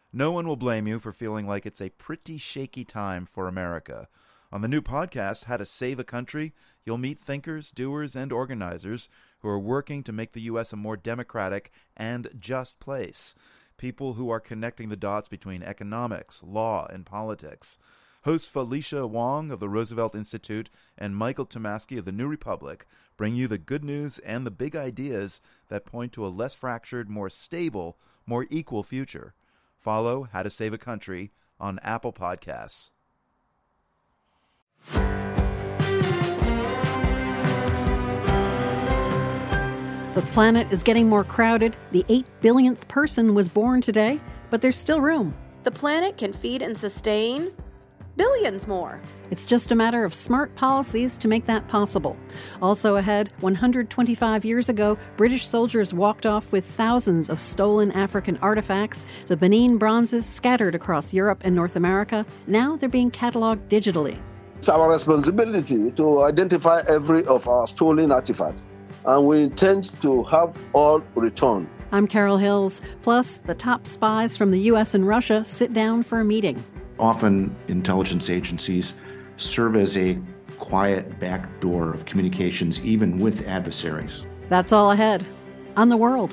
No one will blame you for feeling like it's a pretty shaky time for America. On the new podcast, How to Save a Country, you'll meet thinkers, doers, and organizers who are working to make the U.S. a more democratic and just place. People who are connecting the dots between economics, law, and politics. Hosts Felicia Wong of the Roosevelt Institute and Michael Tomasky of the New Republic bring you the good news and the big ideas that point to a less fractured, more stable, more equal future. Follow How to Save a Country on Apple Podcasts. The planet is getting more crowded. The 8 billionth person was born today, but there's still room. The planet can feed and sustain billions more. It's just a matter of smart policies to make that possible. Also ahead, 125 years ago, British soldiers walked off with thousands of stolen African artifacts. The Benin bronzes scattered across Europe and North America. Now they're being cataloged digitally. It's our responsibility to identify every of our stolen artifacts, and we intend to have all returned. I'm Carol Hills. Plus, the top spies from the U.S. and Russia sit down for a meeting. Often, intelligence agencies serve as a quiet back door of communications, even with adversaries. That's all ahead on The World.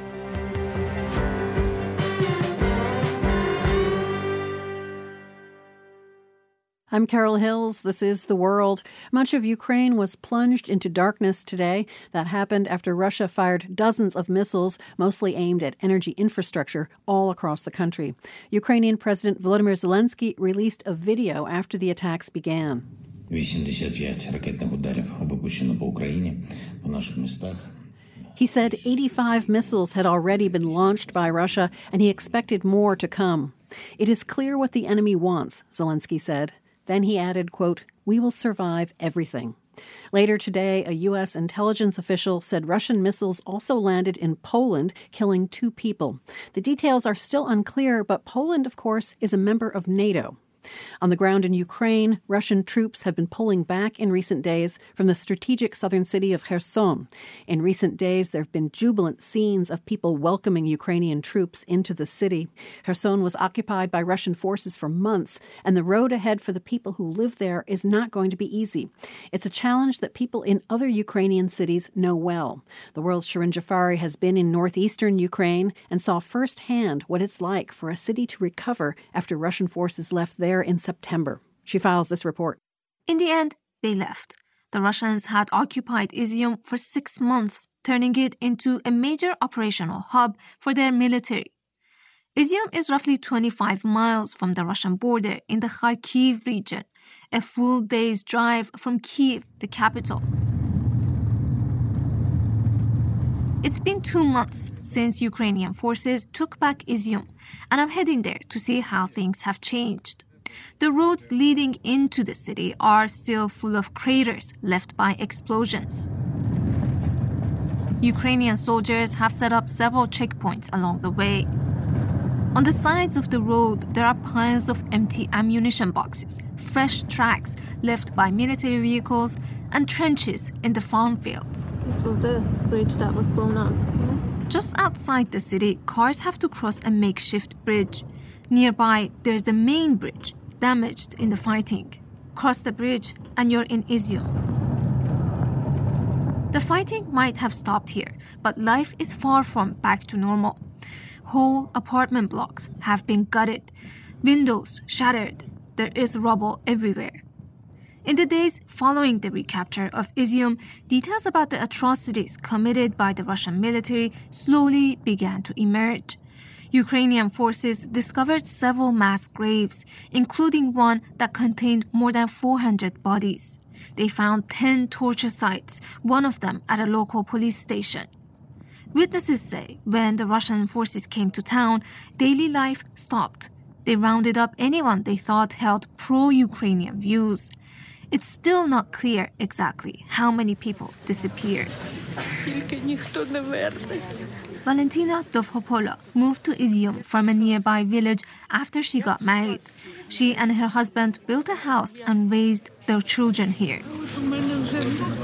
I'm Carol Hills. This is The World. Much of Ukraine was plunged into darkness today. That happened after Russia fired dozens of missiles, mostly aimed at energy infrastructure, all across the country. Ukrainian President Volodymyr Zelensky released a video after the attacks began. 85 ракетних ударів випущено по Україні, по наших містах. He said 85 missiles had already been launched by Russia, and he expected more to come. It is clear what the enemy wants, Zelensky said. Then he added, quote, "We will survive everything." Later today, a U.S. intelligence official said Russian missiles also landed in Poland, killing 2 people. The details are still unclear, but Poland, of course, is a member of NATO. On the ground in Ukraine, Russian troops have been pulling back in recent days from the strategic southern city of Kherson. In recent days, there have been jubilant scenes of people welcoming Ukrainian troops into the city. Kherson was occupied by Russian forces for months, and the road ahead for the people who live there is not going to be easy. It's a challenge that people in other Ukrainian cities know well. The world's Shirin Jafari has been in northeastern Ukraine and saw firsthand what it's like for a city to recover after Russian forces left there in September. She files this report. In the end, they left. The Russians had occupied Izium for 6 months, turning it into a major operational hub for their military. Izium is roughly 25 miles from the Russian border in the Kharkiv region, a full day's drive from Kyiv, the capital. It's been 2 months since Ukrainian forces took back Izium, and I'm heading there to see how things have changed. The roads leading into the city are still full of craters left by explosions. Ukrainian soldiers have set up several checkpoints along the way. On the sides of the road, there are piles of empty ammunition boxes, fresh tracks left by military vehicles, and trenches in the farm fields. This was the bridge that was blown up. Yeah? Just outside the city, cars have to cross a makeshift bridge. Nearby, there's the main bridge, damaged in the fighting. Cross the bridge and you're in Izium. The fighting might have stopped here, but life is far from back to normal. Whole apartment blocks have been gutted, windows shattered. There is rubble everywhere. In the days following the recapture of Izium, details about the atrocities committed by the Russian military slowly began to emerge. Ukrainian forces discovered several mass graves, including one that contained more than 400 bodies. They found 10 torture sites, one of them at a local police station. Witnesses say when the Russian forces came to town, daily life stopped. They rounded up anyone they thought held pro-Ukrainian views. It's still not clear exactly how many people disappeared. Valentina Dovhopola moved to Izium from a nearby village after she got married. She and her husband built a house and raised their children here.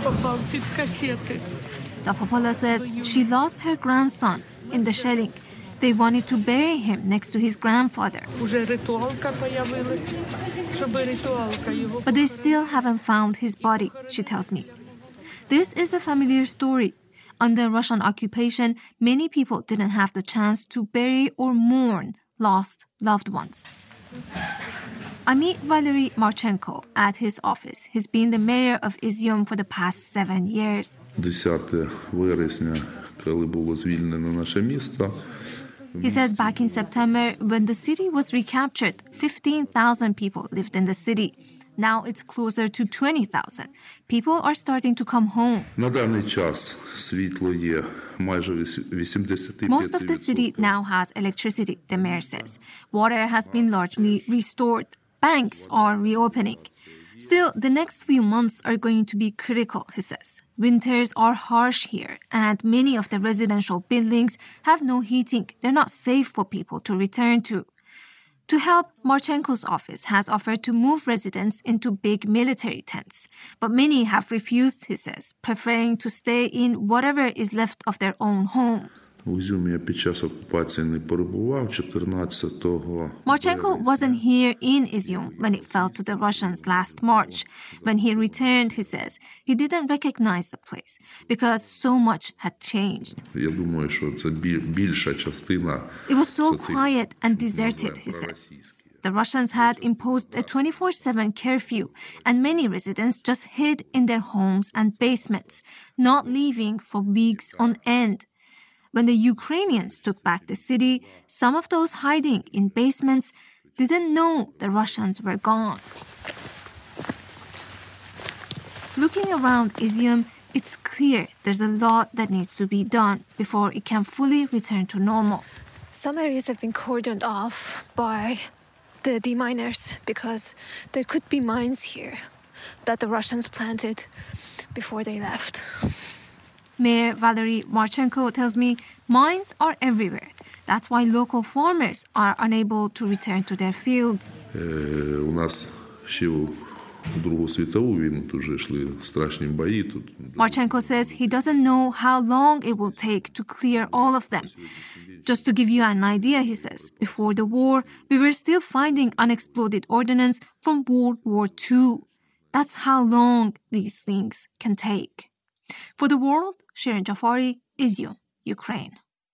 Dovhopola says she lost her grandson in the shelling. They wanted to bury him next to his grandfather. But they still haven't found his body, she tells me. This is a familiar story. Under Russian occupation, many people didn't have the chance to bury or mourn lost loved ones. I meet Valery Marchenko at his office. He's been the mayor of Izyum for the past 7 years. 10 вересня, коли було звільнено наше місто. He says back in September, when the city was recaptured, 15,000 people lived in the city. Now it's closer to 20,000. People are starting to come home. На даний час світло є майже 85%. Most of the city now has electricity, the mayor says. Water has been largely restored. Banks are reopening. Still, the next few months are going to be critical, he says. Winters are harsh here, and many of the residential buildings have no heating. They're not safe for people to return to. To help, Marchenko's office has offered to move residents into big military tents. But many have refused, he says, preferring to stay in whatever is left of their own homes. У Ізюмі я під час окупації не перебував 14-го. Marchenko wasn't here in Izyum when it fell to the Russians last March. When he returned, he says, he didn't recognize the place because so much had changed. Я думаю, що це більша частина. It was so quiet and deserted, he says. The Russians had imposed a 24/7 curfew, and many residents just hid in their homes and basements, not leaving for weeks on end. When the Ukrainians took back the city, some of those hiding in basements didn't know the Russians were gone. Looking around Izyum, it's clear there's a lot that needs to be done before it can fully return to normal. Some areas have been cordoned off by the deminers because there could be mines here that the Russians planted before they left. Mayor Valery Marchenko tells me mines are everywhere. That's why local farmers are unable to return to their fields. У нас ще у Другу світову війну тут же йшли страшні бої. Marchenko says he doesn't know how long it will take to clear all of them. Just to give you an idea, he says, before the war, we were still finding unexploded ordnance from World War II. That's how long these things can take. For the world, Shirin Jafari, Izyum, Ukraine.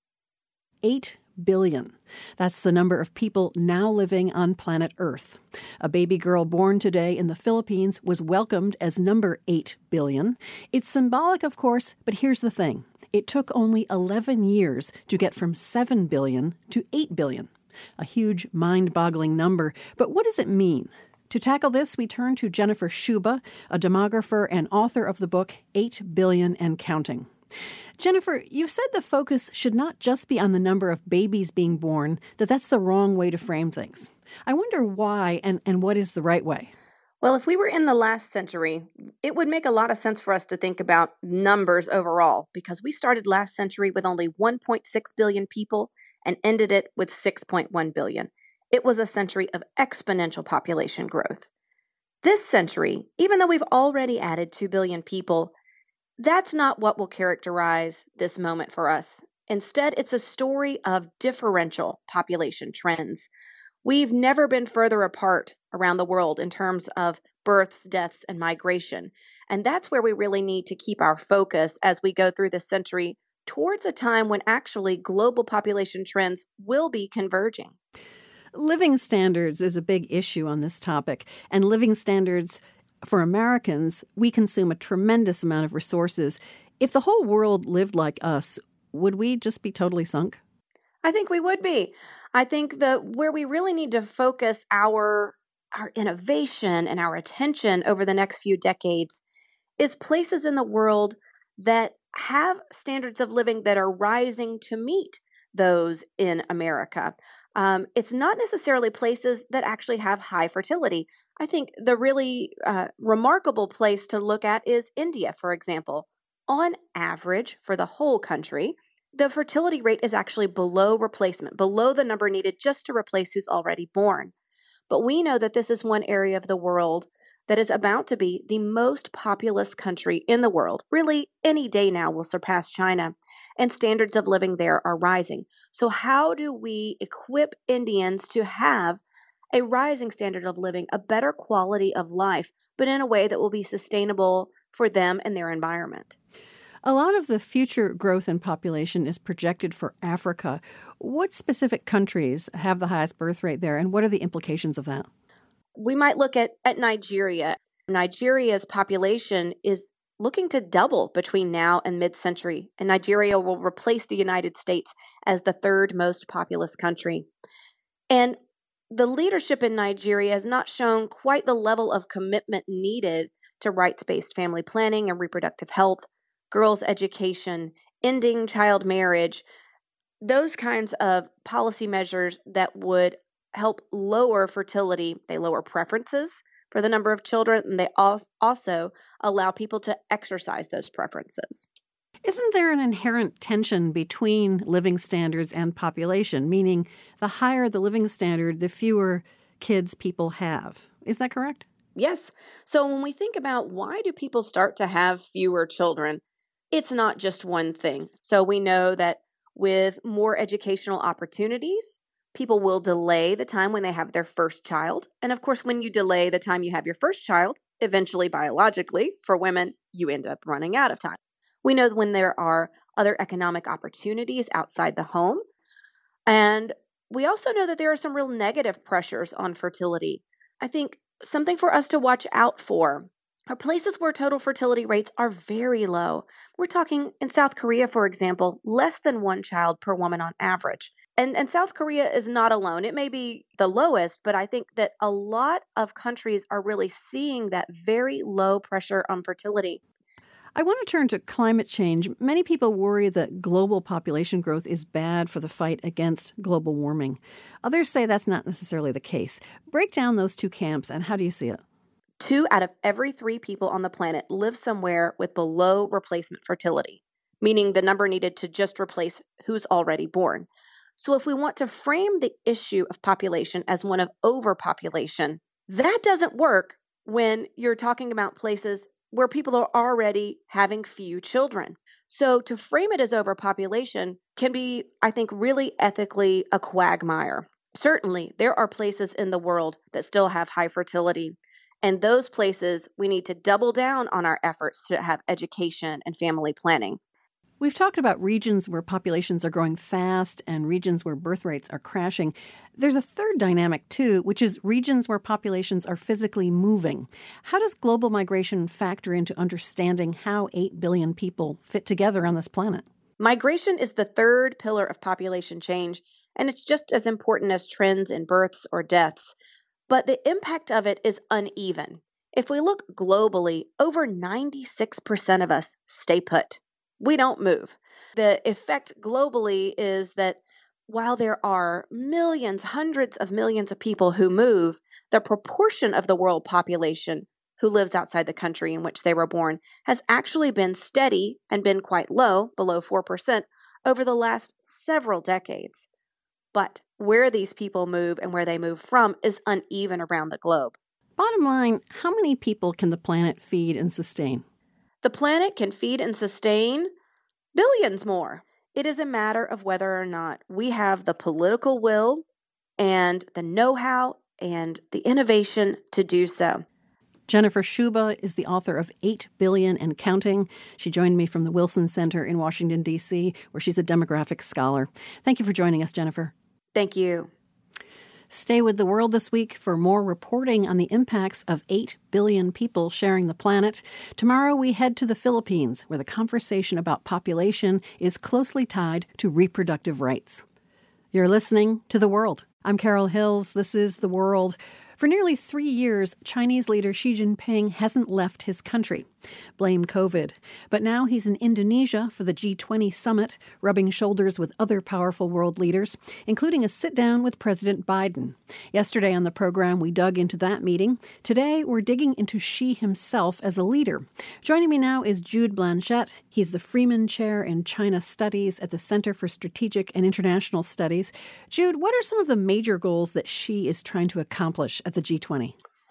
8 billion. That's the number of people now living on planet Earth. A baby girl born today in the Philippines was welcomed as number 8 billion. It's symbolic, of course, but here's the thing. It took only 11 years to get from 7 billion to 8 billion. A huge, mind-boggling number. But what does it mean? To tackle this, we turn to Jennifer Shuba, a demographer and author of the book 8 Billion and Counting. Jennifer, you've said the focus should not just be on the number of babies being born, that's the wrong way to frame things. I wonder why and what is the right way? Well, if we were in the last century, it would make a lot of sense for us to think about numbers overall, because we started last century with only 1.6 billion people and ended it with 6.1 billion. It was a century of exponential population growth. This century, even though we've already added 2 billion people, that's not what will characterize this moment for us. Instead, it's a story of differential population trends. We've never been further apart around the world in terms of births, deaths, and migration. And that's where we really need to keep our focus as we go through this century towards a time when actually global population trends will be converging. Living standards is a big issue on this topic, and living standards for Americans, we consume a tremendous amount of resources. If the whole world lived like us, would we just be totally sunk? I think we would be. I think that where we really need to focus our innovation and our attention over the next few decades is places in the world that have standards of living that are rising to meet those in America. It's not necessarily places that actually have high fertility. I think the really remarkable place to look at is India, for example. On average, for the whole country, the fertility rate is actually below replacement, below the number needed just to replace who's already born. But we know that this is one area of the world that is about to be the most populous country in the world. Really, any day now will surpass China, and standards of living there are rising. So how do we equip Indians to have a rising standard of living, a better quality of life, but in a way that will be sustainable for them and their environment? A lot of the future growth in population is projected for Africa. What specific countries have the highest birth rate there, and what are the implications of that? We might look at Nigeria. Nigeria's population is looking to double between now and mid-century, and Nigeria will replace the United States as the third most populous country. And the leadership in Nigeria has not shown quite the level of commitment needed to rights-based family planning and reproductive health, girls' education, ending child marriage, those kinds of policy measures that would help lower fertility. They lower preferences for the number of children, and they also allow people to exercise those preferences. Isn't there an inherent tension between living standards and population, meaning the higher the living standard, the fewer kids people have? Is that correct? Yes. So when we think about why do people start to have fewer children, it's not just one thing. So we know that with more educational opportunities, people will delay the time when they have their first child. And of course, when you delay the time you have your first child, eventually biologically, for women, you end up running out of time. We know when there are other economic opportunities outside the home. And we also know that there are some real negative pressures on fertility. I think something for us to watch out for are places where total fertility rates are very low. We're talking in South Korea, for example, less than one child per woman on average. And South Korea is not alone. It may be the lowest, but I think that a lot of countries are really seeing that very low pressure on fertility. I want to turn to climate change. Many people worry that global population growth is bad for the fight against global warming. Others say that's not necessarily the case. Break down those two camps, and how do you see it? 2 out of every 3 people on the planet live somewhere with below replacement fertility, meaning the number needed to just replace who's already born. So if we want to frame the issue of population as one of overpopulation, that doesn't work when you're talking about places where people are already having few children. So to frame it as overpopulation can be, I think, really ethically a quagmire. Certainly, there are places in the world that still have high fertility. And those places, we need to double down on our efforts to have education and family planning. We've talked about regions where populations are growing fast and regions where birth rates are crashing. There's a third dynamic, too, which is regions where populations are physically moving. How does global migration factor into understanding how 8 billion people fit together on this planet? Migration is the third pillar of population change, and it's just as important as trends in births or deaths. But the impact of it is uneven. If we look globally, over 96% of us stay put. We don't move. The effect globally is that while there are millions, hundreds of millions of people who move, the proportion of the world population who lives outside the country in which they were born has actually been steady and been quite low, below 4%, over the last several decades. But where these people move and where they move from is uneven around the globe. Bottom line, how many people can the planet feed and sustain? The planet can feed and sustain billions more. It is a matter of whether or not we have the political will and the know-how and the innovation to do so. Jennifer Schuba is the author of 8 Billion and Counting. She joined me from the Wilson Center in Washington, D.C., where she's a demographics scholar. Thank you for joining us, Jennifer. Thank you. Stay with The World this week for more reporting on the impacts of 8 billion people sharing the planet. Tomorrow we head to the Philippines, where the conversation about population is closely tied to reproductive rights. You're listening to The World. I'm Carol Hills. This is The World. For nearly 3 years, Chinese leader Xi Jinping hasn't left his country. Blame COVID. But now he's in Indonesia for the G20 summit, rubbing shoulders with other powerful world leaders, including a sit-down with President Biden. Yesterday on the program, we dug into that meeting. Today, we're digging into Xi himself as a leader. Joining me now is Jude Blanchette. He's the Freeman Chair in China Studies at the Center for Strategic and International Studies. Jude, what are some of the major goals that Xi is trying to accomplish at the G20?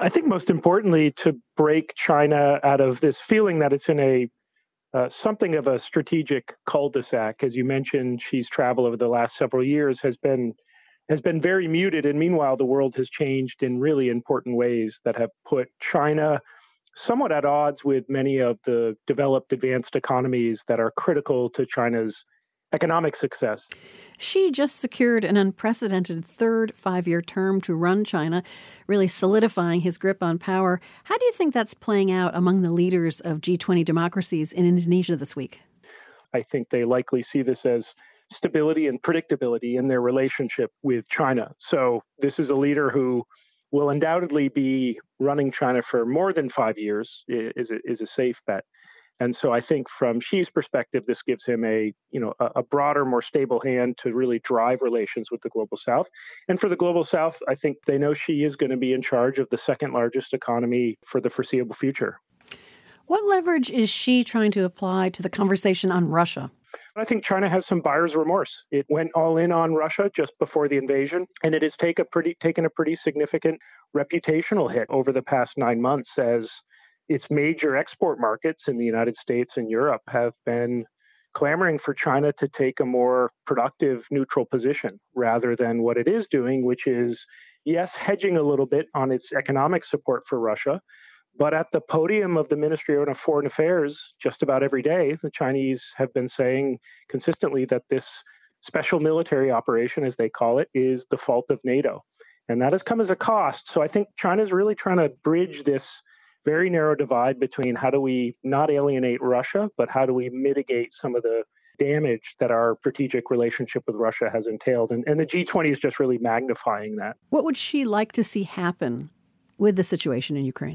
I think most importantly, to break China out of this feeling that it's in a something of a strategic cul-de-sac. As you mentioned, Xi's travel over the last several years has been very muted, and meanwhile, the world has changed in really important ways that have put China somewhat at odds with many of the developed, advanced economies that are critical to China's economic success. Xi just secured an unprecedented third 5-year term to run China, really solidifying his grip on power. How do you think that's playing out among the leaders of G20 democracies in Indonesia this week? I think they likely see this as stability and predictability in their relationship with China. So this is a leader who will undoubtedly be running China for more than 5 years, is a safe bet. And so I think from Xi's perspective, this gives him a broader, more stable hand to really drive relations with the Global South. And for the Global South, I think they know Xi is going to be in charge of the second largest economy for the foreseeable future. What leverage is Xi trying to apply to the conversation on Russia? I think China has some buyer's remorse. It went all in on Russia just before the invasion, and it has taken a pretty significant reputational hit over the past 9 months as its major export markets in the United States and Europe have been clamoring for China to take a more productive, neutral position rather than what it is doing, which is, yes, hedging a little bit on its economic support for Russia. But at the podium of the Ministry of Foreign Affairs, just about every day, the Chinese have been saying consistently that this special military operation, as they call it, is the fault of NATO. And that has come as a cost. So I think China is really trying to bridge this very narrow divide between how do we not alienate Russia, but how do we mitigate some of the damage that our strategic relationship with Russia has entailed. And the G20 is just really magnifying that. What would Xi like to see happen with the situation in Ukraine?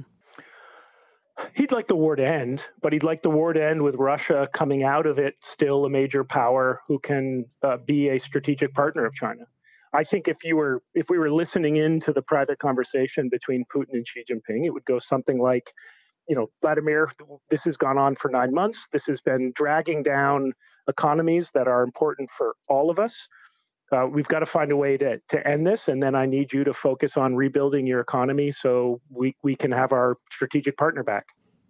He'd like the war to end, but he'd like the war to end with Russia coming out of it still a major power who can be a strategic partner of China. I think if we were listening into the private conversation between Putin and Xi Jinping, it would go something like, Vladimir, this has gone on for 9 months. This has been dragging down economies that are important for all of us. We've got to find a way to end this, and then I need you to focus on rebuilding your economy so we can have our strategic partner back.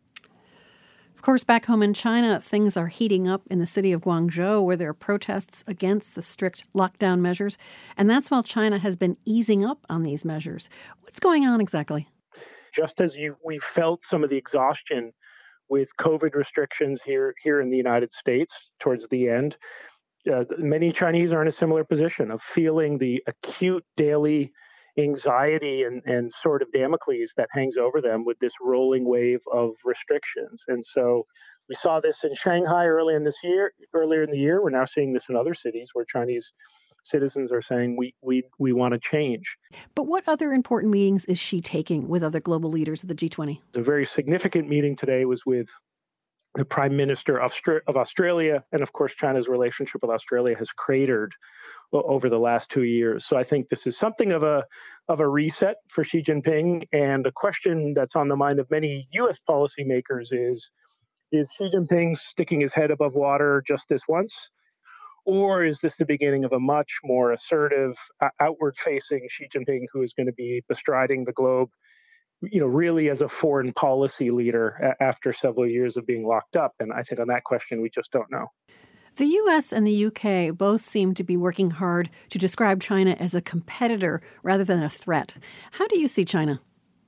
Of course, back home in China, things are heating up in the city of Guangzhou, where there are protests against the strict lockdown measures. And that's while China has been easing up on these measures. What's going on exactly? Just as we felt some of the exhaustion with COVID restrictions here in the United States towards the end, many Chinese are in a similar position of feeling the acute daily anxiety and sort of Damocles that hangs over them with this rolling wave of restrictions. And so we saw this in Shanghai earlier in the year. We're now seeing this in other cities where Chinese citizens are saying we want to change. But what other important meetings is Xi taking with other global leaders of the G20? A very significant meeting today was with the Prime Minister of Australia. And of course, China's relationship with Australia has cratered over the last 2 years. So I think this is something of a reset for Xi Jinping. And a question that's on the mind of many U.S. policymakers is Xi Jinping sticking his head above water just this once? Or is this the beginning of a much more assertive, outward-facing Xi Jinping who is going to be bestriding the globe, really as a foreign policy leader after several years of being locked up? And I think on that question, we just don't know. The U.S. and the U.K. both seem to be working hard to describe China as a competitor rather than a threat. How do you see China?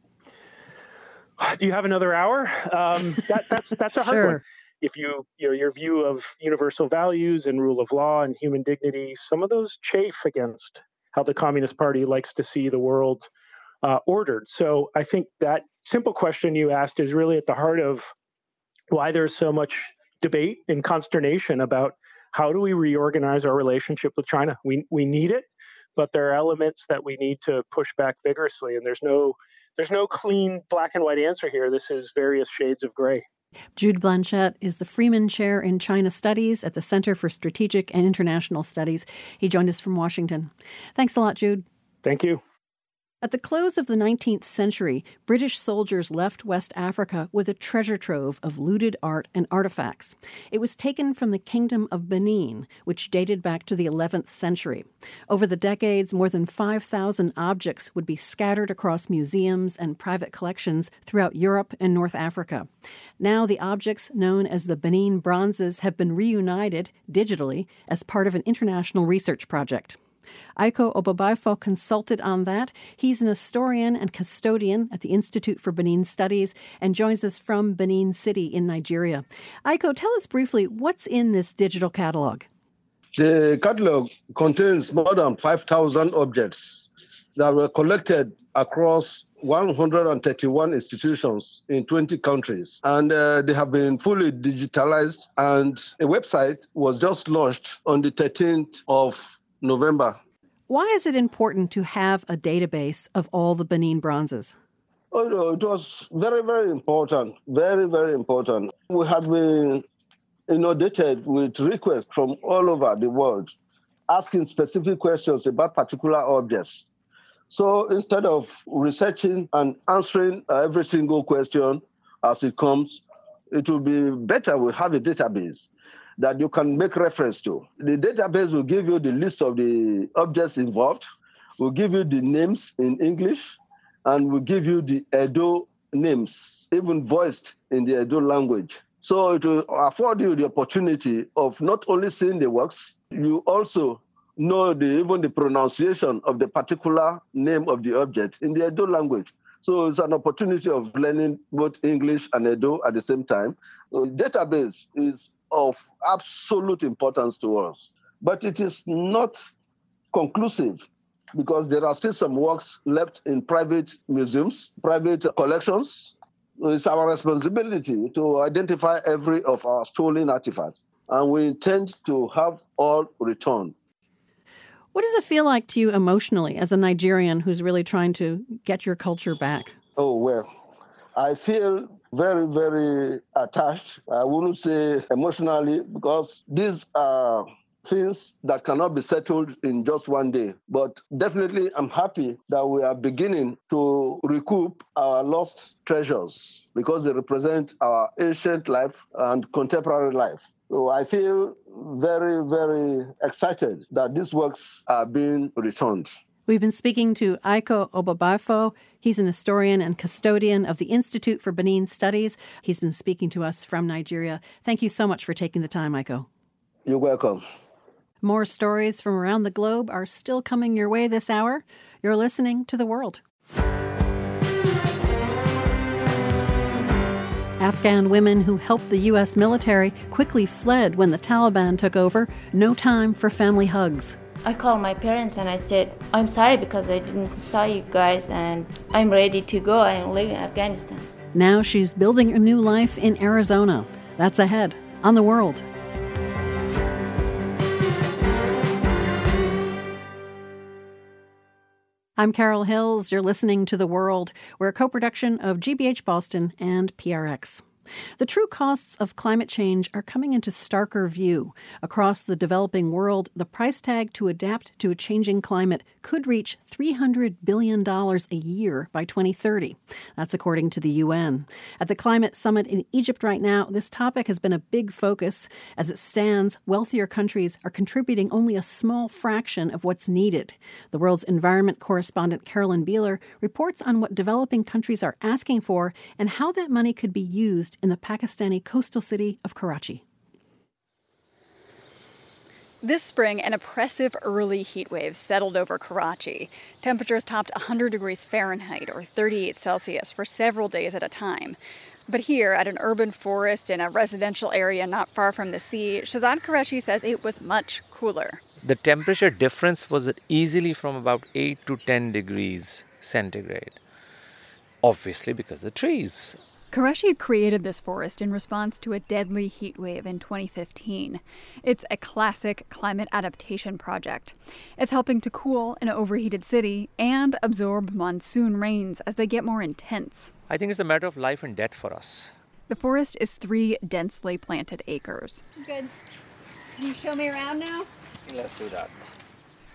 Do you have another hour? That's a hard Sure. one. If your view of universal values and rule of law and human dignity, some of those chafe against how the Communist Party likes to see the world ordered. So I think that simple question you asked is really at the heart of why there's so much debate and consternation about how do we reorganize our relationship with China. We need it, but there are elements that we need to push back vigorously, and there's no clean black and white answer here. This is various shades of gray. Jude Blanchette is the Freeman Chair in China Studies at the Center for Strategic and International Studies. He joined us from Washington. Thanks a lot, Jude. Thank you. At the close of the 19th century, British soldiers left West Africa with a treasure trove of looted art and artifacts. It was taken from the Kingdom of Benin, which dated back to the 11th century. Over the decades, more than 5,000 objects would be scattered across museums and private collections throughout Europe and North Africa. Now the objects, known as the Benin bronzes, have been reunited digitally as part of an international research project. Aiko Obabaifo consulted on that. He's an historian and custodian at the Institute for Benin Studies and joins us from Benin City in Nigeria. Aiko, tell us briefly what's in this digital catalog. The catalog contains more than 5,000 objects that were collected across 131 institutions in 20 countries. And they have been fully digitalized, and a website was just launched on the 13th of November. Why is it important to have a database of all the Benin bronzes? Oh, no, it was very, very important. Very, very important. We have been inundated with requests from all over the world asking specific questions about particular objects. So instead of researching and answering every single question as it comes, it will be better we have a database that you can make reference to. The database will give you the list of the objects involved, will give you the names in English, and will give you the Edo names, even voiced in the Edo language. So it will afford you the opportunity of not only seeing the works, you also know even the pronunciation of the particular name of the object in the Edo language. So it's an opportunity of learning both English and Edo at the same time. The database is of absolute importance to us. But it is not conclusive because there are still some works left in private museums, private collections. It's our responsibility to identify every of our stolen artifacts, and we intend to have all returned. What does it feel like to you emotionally as a Nigerian who's really trying to get your culture back? Oh, well, I feel very, very attached. I wouldn't say emotionally because these are things that cannot be settled in just one day. But definitely I'm happy that we are beginning to recoup our lost treasures because they represent our ancient life and contemporary life. So I feel very, very excited that these works are being returned. We've been speaking to Aiko Obabaifo. He's an historian and custodian of the Institute for Benin Studies. He's been speaking to us from Nigeria. Thank you so much for taking the time, Aiko. You're welcome. More stories from around the globe are still coming your way this hour. You're listening to The World. Afghan women who helped the U.S. military quickly fled when the Taliban took over. No time for family hugs. I called my parents and I said, I'm sorry because I didn't saw you guys and I'm ready to go and live in Afghanistan. Now she's building a new life in Arizona. That's ahead on The World. I'm Carol Hills. You're listening to The World. We're a co-production of GBH Boston and PRX. The true costs of climate change are coming into starker view. Across the developing world, the price tag to adapt to a changing climate could reach $300 billion a year by 2030. That's according to the UN. At the climate summit in Egypt right now, this topic has been a big focus. As it stands, wealthier countries are contributing only a small fraction of what's needed. The world's environment correspondent Carolyn Beeler reports on what developing countries are asking for and how that money could be used in the Pakistani coastal city of Karachi. This spring, an oppressive early heat wave settled over Karachi. Temperatures topped 100 degrees Fahrenheit or 38 Celsius for several days at a time. But here, at an urban forest in a residential area not far from the sea, Shahzad Qureshi says it was much cooler. The temperature difference was easily from about 8 to 10 degrees centigrade. Obviously because of the trees. Qureshi created this forest in response to a deadly heat wave in 2015. It's a classic climate adaptation project. It's helping to cool an overheated city and absorb monsoon rains as they get more intense. I think it's a matter of life and death for us. The forest is 3 densely planted acres. Good. Can you show me around now? Let's do that.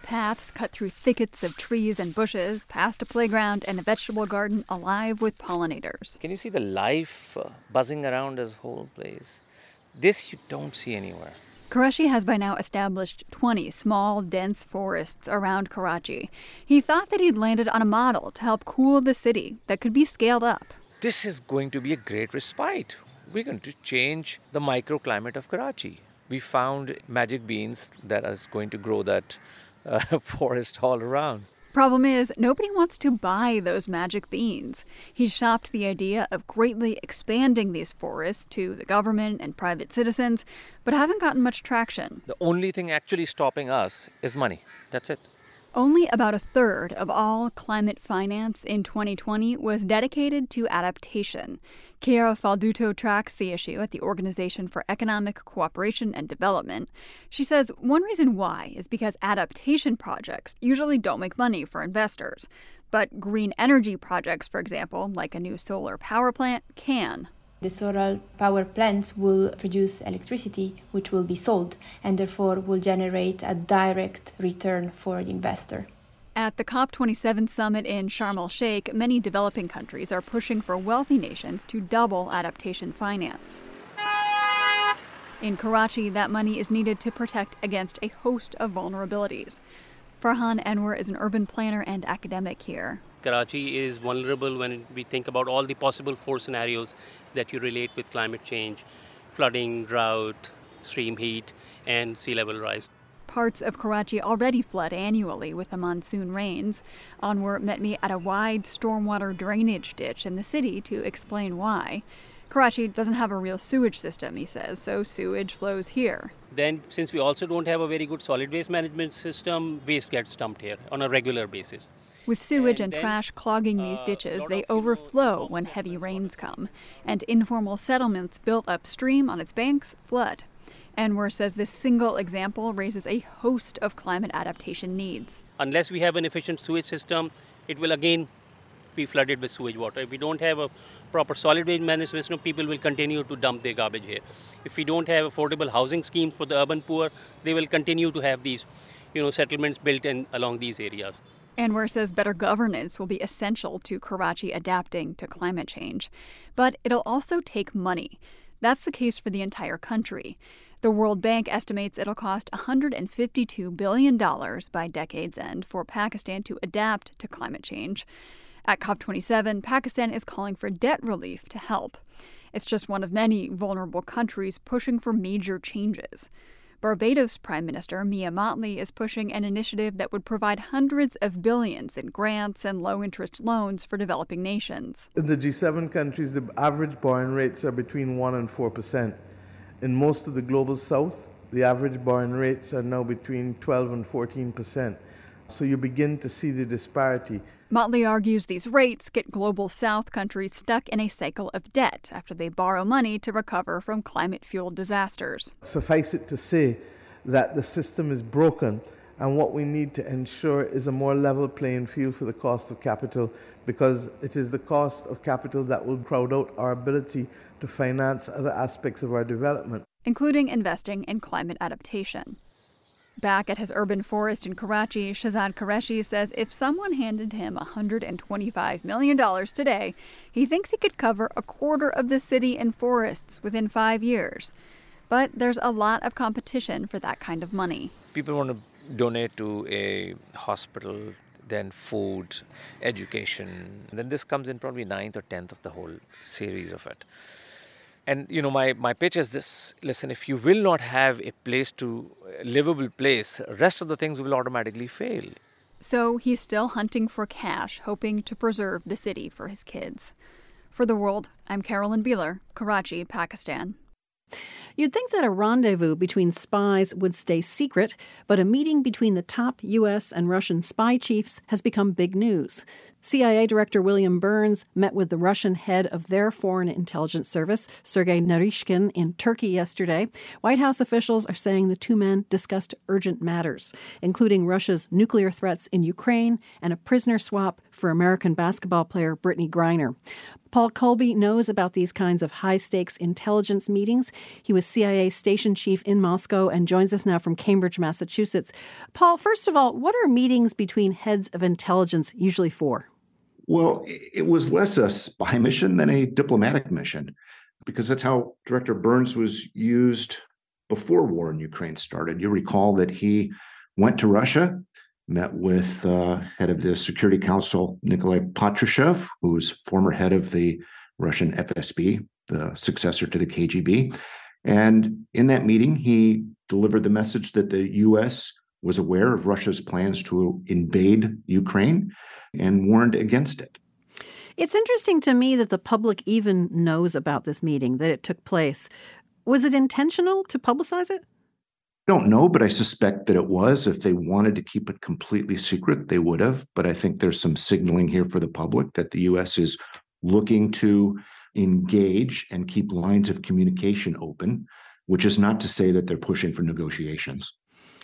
paths cut through thickets of trees and bushes, past a playground and a vegetable garden alive with pollinators. Can you see the life buzzing around this whole place? This you don't see anywhere. Qureshi has by now established 20 small, dense forests around Karachi. He thought that he'd landed on a model to help cool the city that could be scaled up. This is going to be a great respite. We're going to change the microclimate of Karachi. We found magic beans that are going to grow that forest all around. Problem is, nobody wants to buy those magic beans. He shopped the idea of greatly expanding these forests to the government and private citizens, but hasn't gotten much traction. The only thing actually stopping us is money. That's it. Only about a third of all climate finance in 2020 was dedicated to adaptation. Chiara Falduto tracks the issue at the Organization for Economic Cooperation and Development. She says one reason why is because adaptation projects usually don't make money for investors. But green energy projects, for example, like a new solar power plant, can. The solar power plants will produce electricity which will be sold and therefore will generate a direct return for the investor. At the COP27 summit in Sharm el-Sheikh, many developing countries are pushing for wealthy nations to double adaptation finance. In Karachi, that money is needed to protect against a host of vulnerabilities. Farhan Anwar is an urban planner and academic here. Karachi is vulnerable when we think about all the possible 4 scenarios that you relate with climate change: flooding, drought, extreme heat, and sea level rise. Parts of Karachi already flood annually with the monsoon rains. Anwar met me at a wide stormwater drainage ditch in the city to explain why. Karachi doesn't have a real sewage system, he says, so sewage flows here. Then, since we also don't have a very good solid waste management system, waste gets dumped here on a regular basis. With sewage and trash clogging these ditches, they overflow when heavy rains come, and informal settlements built upstream on its banks flood. Anwar says this single example raises a host of climate adaptation needs. Unless we have an efficient sewage system, it will again be flooded with sewage water. If we don't have a proper solid waste management system, people will continue to dump their garbage here. If we don't have affordable housing schemes for the urban poor, they will continue to have these, settlements built in along these areas. Anwar says better governance will be essential to Karachi adapting to climate change. But it'll also take money. That's the case for the entire country. The World Bank estimates it'll cost $152 billion by decade's end for Pakistan to adapt to climate change. At COP27, Pakistan is calling for debt relief to help. It's just one of many vulnerable countries pushing for major changes. Barbados Prime Minister Mia Mottley is pushing an initiative that would provide hundreds of billions in grants and low-interest loans for developing nations. In the G7 countries, the average borrowing rates are between 1% and 4%. In most of the global south, the average borrowing rates are now between 12% and 14%. So you begin to see the disparity. Mottley argues these rates get global south countries stuck in a cycle of debt after they borrow money to recover from climate-fueled disasters. Suffice it to say that the system is broken, and what we need to ensure is a more level playing field for the cost of capital, because it is the cost of capital that will crowd out our ability to finance other aspects of our development, including investing in climate adaptation. Back at his urban forest in Karachi, Shahzad Qureshi says if someone handed him $125 million today, he thinks he could cover a quarter of the city in forests within 5 years. But there's a lot of competition for that kind of money. People want to donate to a hospital, then food, education. And then this comes in probably 9th or 10th of the whole series of it. And, my pitch is this: listen, if you will not have a livable place, rest of the things will automatically fail. So he's still hunting for cash, hoping to preserve the city for his kids. For The World, I'm Carolyn Beeler, Karachi, Pakistan. You'd think that a rendezvous between spies would stay secret, but a meeting between the top U.S. and Russian spy chiefs has become big news. CIA Director William Burns met with the Russian head of their foreign intelligence service, Sergei Naryshkin, in Turkey yesterday. White House officials are saying the two men discussed urgent matters, including Russia's nuclear threats in Ukraine and a prisoner swap for American basketball player Brittany Griner. Paul Colby knows about these kinds of high-stakes intelligence meetings. He was CIA station chief in Moscow and joins us now from Cambridge, Massachusetts. Paul, first of all, what are meetings between heads of intelligence usually for? Well, it was less a spy mission than a diplomatic mission, because that's how Director Burns was used before war in Ukraine started. You recall that he went to Russia, met with head of the Security Council, Nikolai Patrushev, who was former head of the Russian FSB, the successor to the KGB. And in that meeting, he delivered the message that the U.S. was aware of Russia's plans to invade Ukraine and warned against it. It's interesting to me that the public even knows about this meeting, that it took place. Was it intentional to publicize it? I don't know, but I suspect that it was. If they wanted to keep it completely secret, they would have. But I think there's some signaling here for the public that the U.S. is looking to engage and keep lines of communication open, which is not to say that they're pushing for negotiations.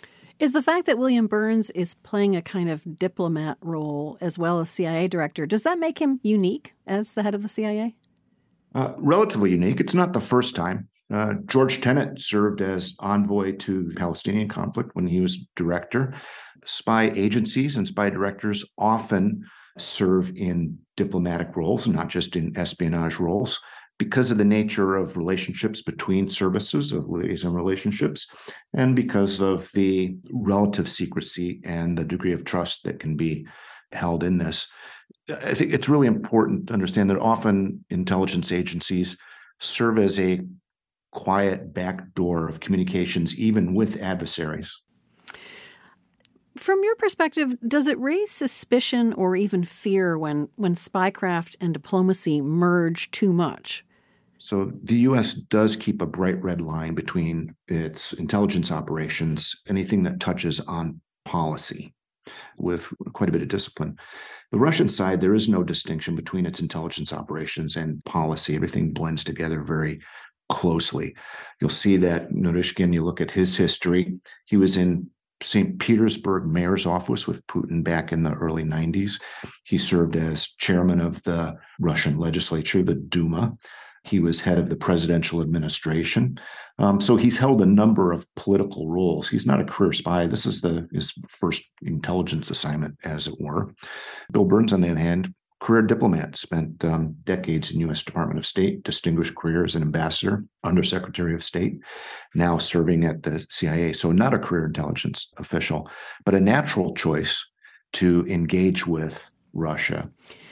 Is the fact that William Burns is playing a kind of diplomat role as well as CIA director, does that make him unique as the head of the CIA? Relatively unique. It's not the first time. George Tenet served as envoy to the Palestinian conflict when he was director. Spy agencies and spy directors often serve in diplomatic roles, not just in espionage roles, because of the nature of relationships between services, of liaison relationships, and because of the relative secrecy and the degree of trust that can be held in this. I think it's really important to understand that often intelligence agencies serve as a quiet back door of communications, even with adversaries. From your perspective, does it raise suspicion or even fear when spycraft and diplomacy merge too much? So the U.S. does keep a bright red line between its intelligence operations, anything that touches on policy, with quite a bit of discipline. The Russian side, there is no distinction between its intelligence operations and policy. Everything blends together very closely. You'll see that Naryshkin, you look at his history, he was in St. Petersburg mayor's office with Putin back in the early 90s. He served as chairman of the Russian legislature, the Duma. He was head of the presidential administration. So he's held a number of political roles. He's not a career spy. This is his first intelligence assignment, as it were. Bill Burns, on the other hand, career diplomat, spent decades in U.S. Department of State, distinguished career as an ambassador, undersecretary of state, now serving at the CIA. So not a career intelligence official, but a natural choice to engage with Russia.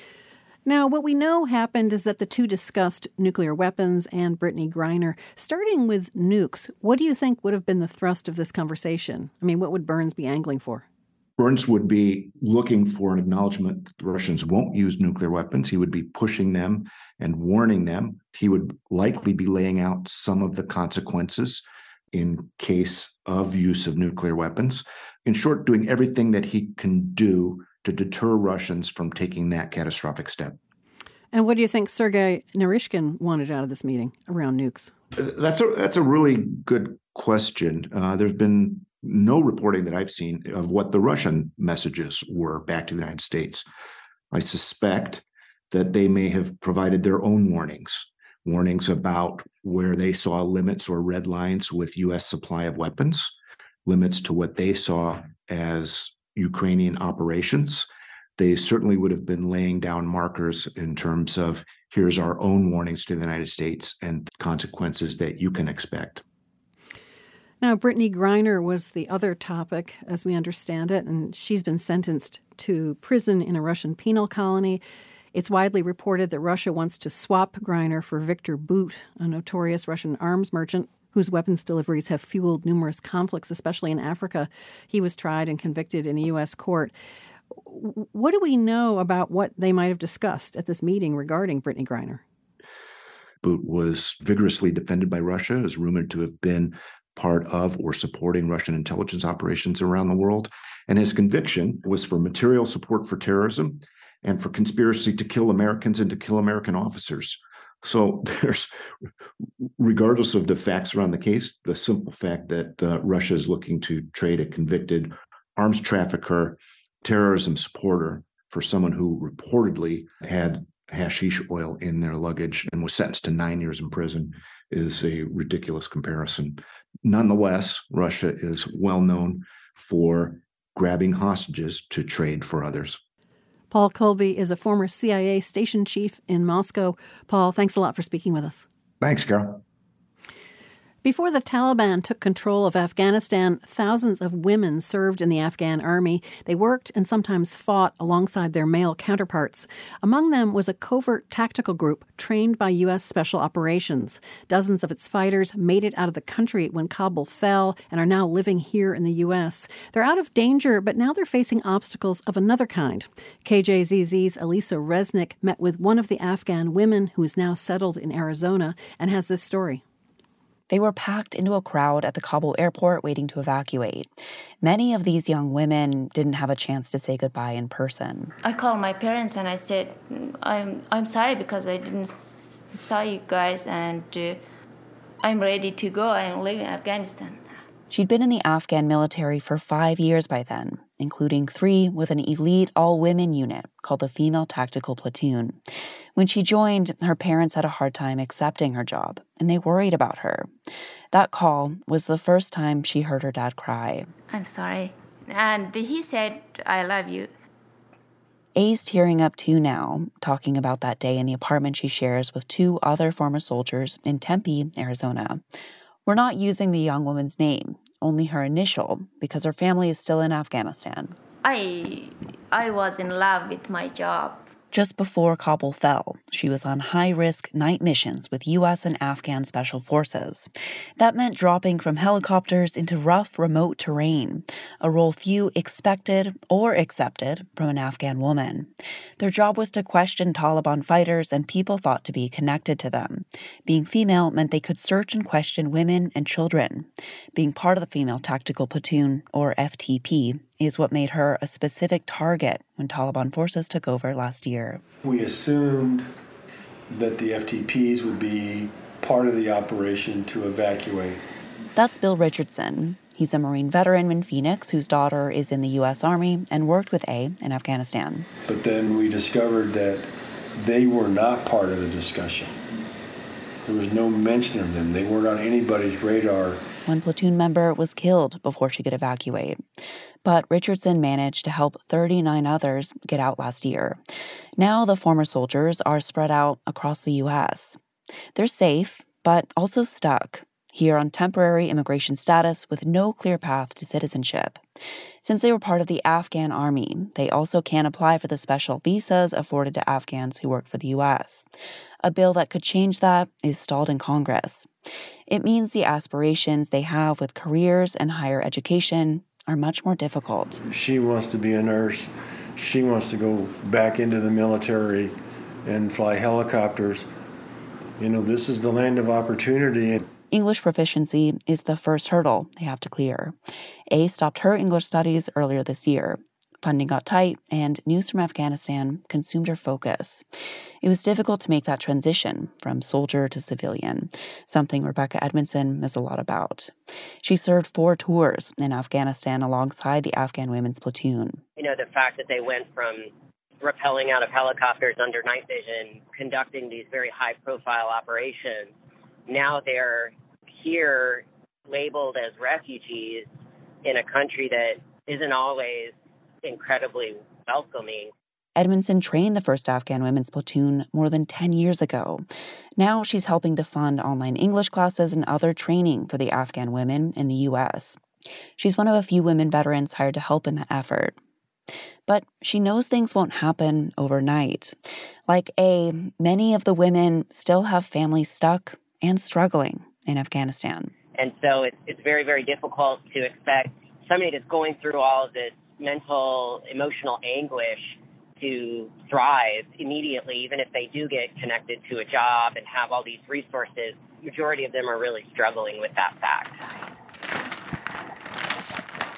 Now, what we know happened is that the two discussed nuclear weapons and Brittany Griner. Starting with nukes, what do you think would have been the thrust of this conversation? I mean, what would Burns be angling for? Burns would be looking for an acknowledgement that the Russians won't use nuclear weapons. He would be pushing them and warning them. He would likely be laying out some of the consequences in case of use of nuclear weapons. In short, doing everything that he can do to deter Russians from taking that catastrophic step. And what do you think Sergei Naryshkin wanted out of this meeting around nukes? That's a really good question. There's been no reporting that I've seen of what the Russian messages were back to the United States. I suspect that they may have provided their own warnings about where they saw limits or red lines with U.S. supply of weapons, limits to what they saw as Ukrainian operations. They certainly would have been laying down markers in terms of here's our own warnings to the United States and consequences that you can expect. Now, Brittany Griner was the other topic, as we understand it, and she's been sentenced to prison in a Russian penal colony. It's widely reported that Russia wants to swap Griner for Victor Bout, a notorious Russian arms merchant whose weapons deliveries have fueled numerous conflicts, especially in Africa. He was tried and convicted in a U.S. court. What do we know about what they might have discussed at this meeting regarding Brittany Griner? Bout was vigorously defended by Russia, is rumored to have been part of or supporting Russian intelligence operations around the world. And his conviction was for material support for terrorism and for conspiracy to kill Americans and to kill American officers. So there's, regardless of the facts around the case, the simple fact that Russia is looking to trade a convicted arms trafficker, terrorism supporter for someone who reportedly had hashish oil in their luggage and was sentenced to 9 years in prison is a ridiculous comparison. Nonetheless, Russia is well known for grabbing hostages to trade for others. Paul Colby is a former CIA station chief in Moscow. Paul, thanks a lot for speaking with us. Thanks, Carol. Before the Taliban took control of Afghanistan, thousands of women served in the Afghan army. They worked and sometimes fought alongside their male counterparts. Among them was a covert tactical group trained by U.S. Special Operations. Dozens of its fighters made it out of the country when Kabul fell and are now living here in the U.S. They're out of danger, but now they're facing obstacles of another kind. KJZZ's Elisa Resnick met with one of the Afghan women who is now settled in Arizona and has this story. They were packed into a crowd at the Kabul airport waiting to evacuate. Many of these young women didn't have a chance to say goodbye in person. I called my parents and I said, I'm sorry because I didn't saw you guys, and I'm ready to go and live in Afghanistan. She'd been in the Afghan military for 5 years by then, including 3 with an elite all-women unit called the Female Tactical Platoon. When she joined, her parents had a hard time accepting her job, and they worried about her. That call was the first time she heard her dad cry. I'm sorry. And he said, I love you. A's tearing up too now, talking about that day in the apartment she shares with 2 other former soldiers in Tempe, Arizona. We're not using the young woman's name, only her initial, because her family is still in Afghanistan. I was in love with my job. Just before Kabul fell, she was on high-risk night missions with U.S. and Afghan special forces. That meant dropping from helicopters into rough, remote terrain, a role few expected or accepted from an Afghan woman. Their job was to question Taliban fighters and people thought to be connected to them. Being female meant they could search and question women and children. Being part of the Female Tactical Platoon, or FTP, is what made her a specific target when Taliban forces took over last year. We assumed that the FTPs would be part of the operation to evacuate. That's Bill Richardson. He's a Marine veteran in Phoenix whose daughter is in the U.S. Army and worked with A in Afghanistan. But then we discovered that they were not part of the discussion. There was no mention of them. They weren't on anybody's radar. One platoon member was killed before she could evacuate. But Richardson managed to help 39 others get out last year. Now the former soldiers are spread out across the U.S. They're safe, but also stuck, here on temporary immigration status with no clear path to citizenship. Since they were part of the Afghan army, they also can't apply for the special visas afforded to Afghans who work for the U.S. A bill that could change that is stalled in Congress. It means the aspirations they have with careers and higher education are much more difficult. She wants to be a nurse. She wants to go back into the military and fly helicopters. You know, this is the land of opportunity. English proficiency is the first hurdle they have to clear. A stopped her English studies earlier this year. Funding got tight, and news from Afghanistan consumed her focus. It was difficult to make that transition from soldier to civilian, something Rebecca Edmondson knows a lot about. She served 4 tours in Afghanistan alongside the Afghan Women's Platoon. You know, the fact that they went from rappelling out of helicopters under night vision, conducting these very high-profile operations, now they're here labeled as refugees in a country that isn't always incredibly welcoming. Edmondson trained the first Afghan Women's Platoon more than 10 years ago. Now she's helping to fund online English classes and other training for the Afghan women in the U.S. She's one of a few women veterans hired to help in that effort. But she knows things won't happen overnight. Like A, many of the women still have families stuck and struggling in Afghanistan. And so it's very, very difficult to expect somebody that's going through all of this mental, emotional anguish to thrive immediately, even if they do get connected to a job and have all these resources. The majority of them are really struggling with that fact.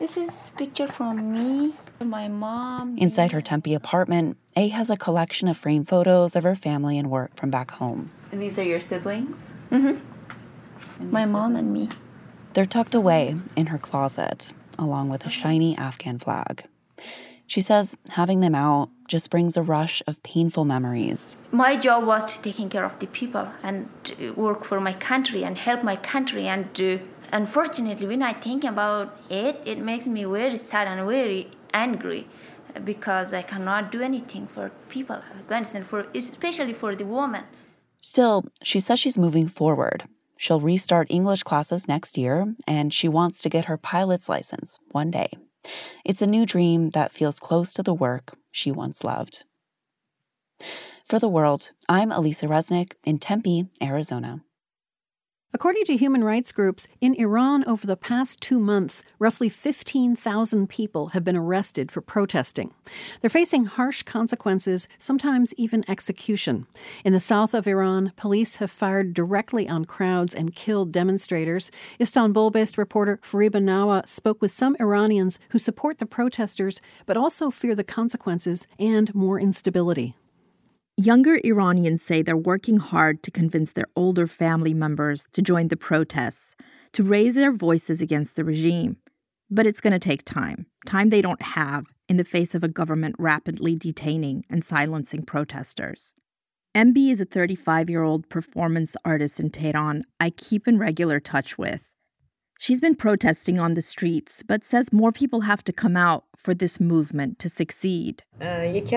This is a picture from me, my mom. Inside her Tempe apartment, A has a collection of framed photos of her family and work from back home. And these are your siblings? Mm-hmm. My mom and me. They're tucked away in her closet, along with a shiny Afghan flag. She says having them out just brings a rush of painful memories. My job was to taking care of the people and work for my country and help my country. And unfortunately, when I think about it, it makes me very sad and very angry because I cannot do anything for people of Afghanistan, especially for the women. Still, she says she's moving forward. She'll restart English classes next year, and she wants to get her pilot's license one day. It's a new dream that feels close to the work she once loved. For The World, I'm Elisa Resnick in Tempe, Arizona. According to human rights groups, in Iran over the past 2 months, roughly 15,000 people have been arrested for protesting. They're facing harsh consequences, sometimes even execution. In the south of Iran, police have fired directly on crowds and killed demonstrators. Istanbul-based reporter Fariba Nawa spoke with some Iranians who support the protesters, but also fear the consequences and more instability. Younger Iranians say they're working hard to convince their older family members to join the protests, to raise their voices against the regime. But it's going to take time they don't have in the face of a government rapidly detaining and silencing protesters. MB is a 35-year-old performance artist in Tehran I keep in regular touch with. She's been protesting on the streets, but says more people have to come out for this movement to succeed. One of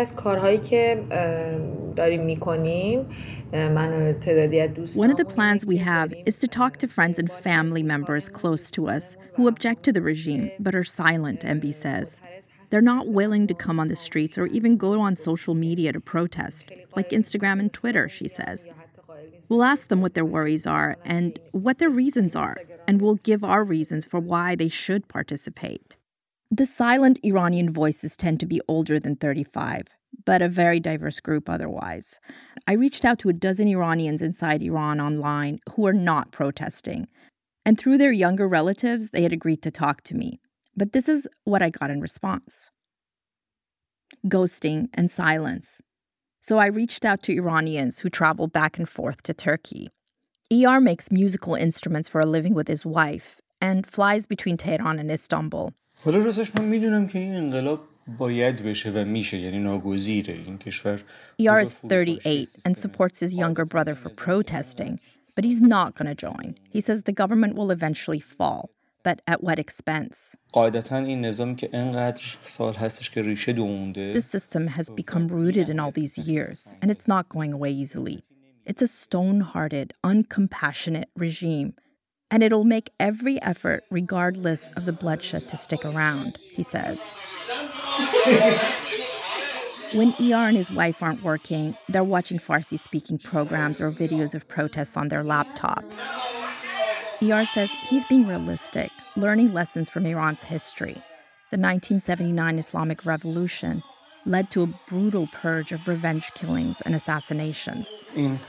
the plans we have is to talk to friends and family members close to us who object to the regime but are silent, MB says. They're not willing to come on the streets or even go on social media to protest, like Instagram and Twitter, she says. We'll ask them what their worries are and what their reasons are, and we'll give our reasons for why they should participate. The silent Iranian voices tend to be older than 35, but a very diverse group otherwise. I reached out to a dozen Iranians inside Iran online who are not protesting, and through their younger relatives, they had agreed to talk to me. But this is what I got in response: ghosting and silence. So I reached out to Iranians who travel back and forth to Turkey. ER makes musical instruments for a living with his wife and flies between Tehran and Istanbul. ER is 38 and supports his younger brother for protesting, but he's not going to join. He says the government will eventually fall, but at what expense? This system has become rooted in all these years, and it's not going away easily. It's a stone-hearted, uncompassionate regime, and it'll make every effort, regardless of the bloodshed, to stick around, he says. When ER and his wife aren't working, they're watching Farsi-speaking programs or videos of protests on their laptop. ER says he's being realistic, learning lessons from Iran's history. The 1979 Islamic Revolution led to a brutal purge of revenge killings and assassinations. He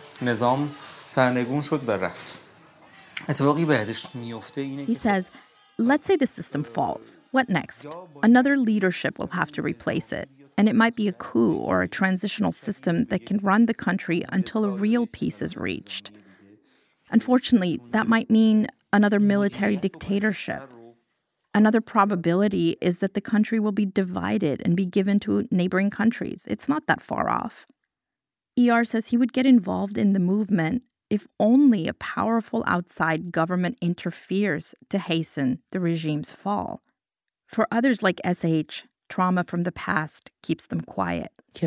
says, let's say the system falls. What next? Another leadership will have to replace it. And it might be a coup or a transitional system that can run the country until a real peace is reached. Unfortunately, that might mean another military dictatorship. Another probability is that the country will be divided and be given to neighboring countries. It's not that far off. ER says he would get involved in the movement if only a powerful outside government interferes to hasten the regime's fall. For others like SH, trauma from the past keeps them quiet. SH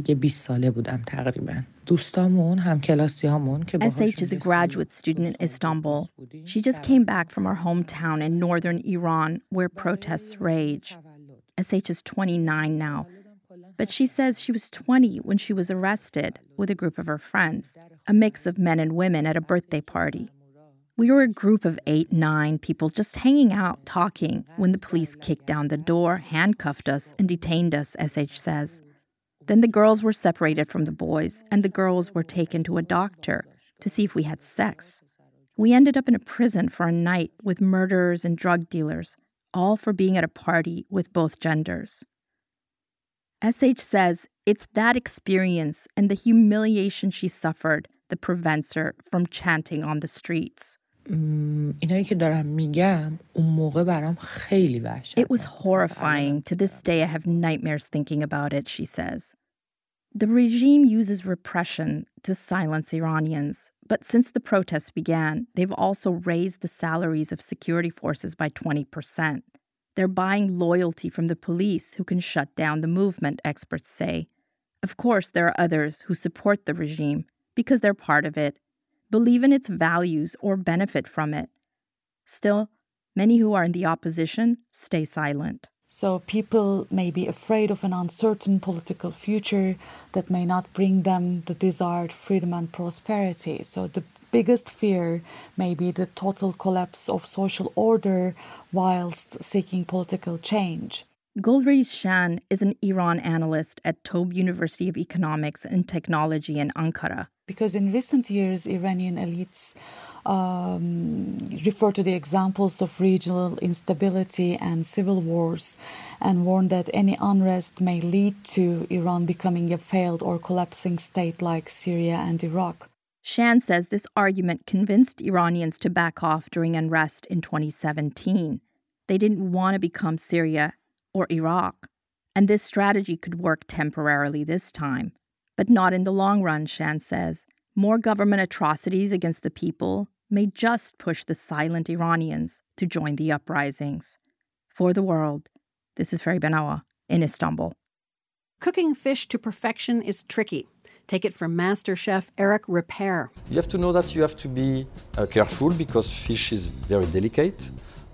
is a graduate student in Istanbul. She just came back from her hometown in northern Iran where protests rage. SH is 29 now. But she says she was 20 when she was arrested with a group of her friends, a mix of men and women at a birthday party. We were a group of 8-9 people just hanging out, talking, when the police kicked down the door, handcuffed us, and detained us, SH says. Then the girls were separated from the boys, and the girls were taken to a doctor to see if we had sex. We ended up in a prison for a night with murderers and drug dealers, all for being at a party with both genders. SH says it's that experience and the humiliation she suffered that prevents her from chanting on the streets. It was horrifying. To this day, I have nightmares thinking about it, she says. The regime uses repression to silence Iranians, but since the protests began, they've also raised the salaries of security forces by 20%. They're buying loyalty from the police who can shut down the movement, experts say. Of course, there are others who support the regime because they're part of it, believe in its values, or benefit from it. Still, many who are in the opposition stay silent. So people may be afraid of an uncertain political future that may not bring them the desired freedom and prosperity. So the biggest fear may be the total collapse of social order whilst seeking political change. Gulriz Shan is an Iran analyst at Tobe University of Economics and Technology in Ankara. Because in recent years, Iranian elites refer to the examples of regional instability and civil wars and warn that any unrest may lead to Iran becoming a failed or collapsing state like Syria and Iraq. Shan says this argument convinced Iranians to back off during unrest in 2017. They didn't want to become Syria or Iraq, and this strategy could work temporarily this time. But not in the long run, Shan says. More government atrocities against the people may just push the silent Iranians to join the uprisings. For the World, this is Ferry Benawa in Istanbul. Cooking fish to perfection is tricky. Take it from master chef Eric Ripert. You have to know that you have to be careful because fish is very delicate.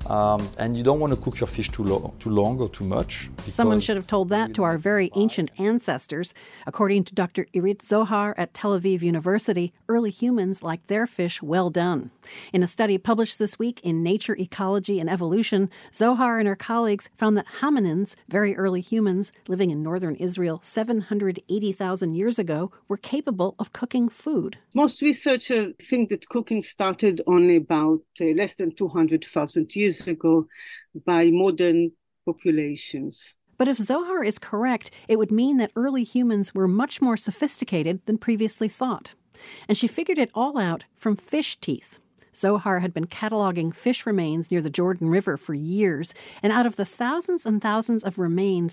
And you don't want to cook your fish too long or too much. Someone should have told that to our very ancient ancestors. According to Dr. Irit Zohar at Tel Aviv University, early humans liked their fish well done. In a study published this week in Nature, Ecology and Evolution, Zohar and her colleagues found that hominins, very early humans living in northern Israel 780,000 years ago, were capable of cooking food. Most researchers think that cooking started only about less than 200,000 years ago by modern populations. But if Zohar is correct, it would mean that early humans were much more sophisticated than previously thought. And she figured it all out from fish teeth. Zohar had been cataloging fish remains near the Jordan River for years, and out of the thousands and thousands of remains,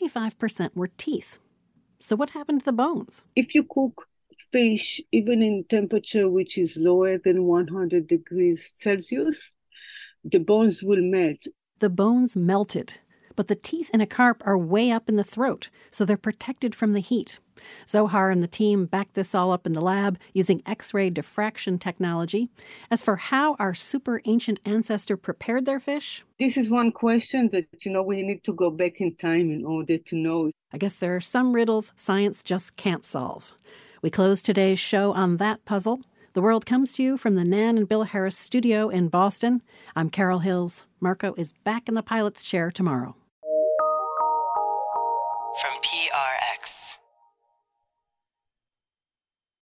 95% were teeth. So what happened to the bones? If you cook fish, even in temperature which is lower than 100 degrees Celsius, the bones will melt. The bones melted, but the teeth in a carp are way up in the throat, so they're protected from the heat. Zohar and the team backed this all up in the lab using X-ray diffraction technology. As for how our super ancient ancestor prepared their fish? This is one question that, we need to go back in time in order to know. I guess there are some riddles science just can't solve. We close today's show on that puzzle. The World comes to you from the Nan and Bill Harris studio in Boston. I'm Carol Hills. Marco is back in the pilot's chair tomorrow.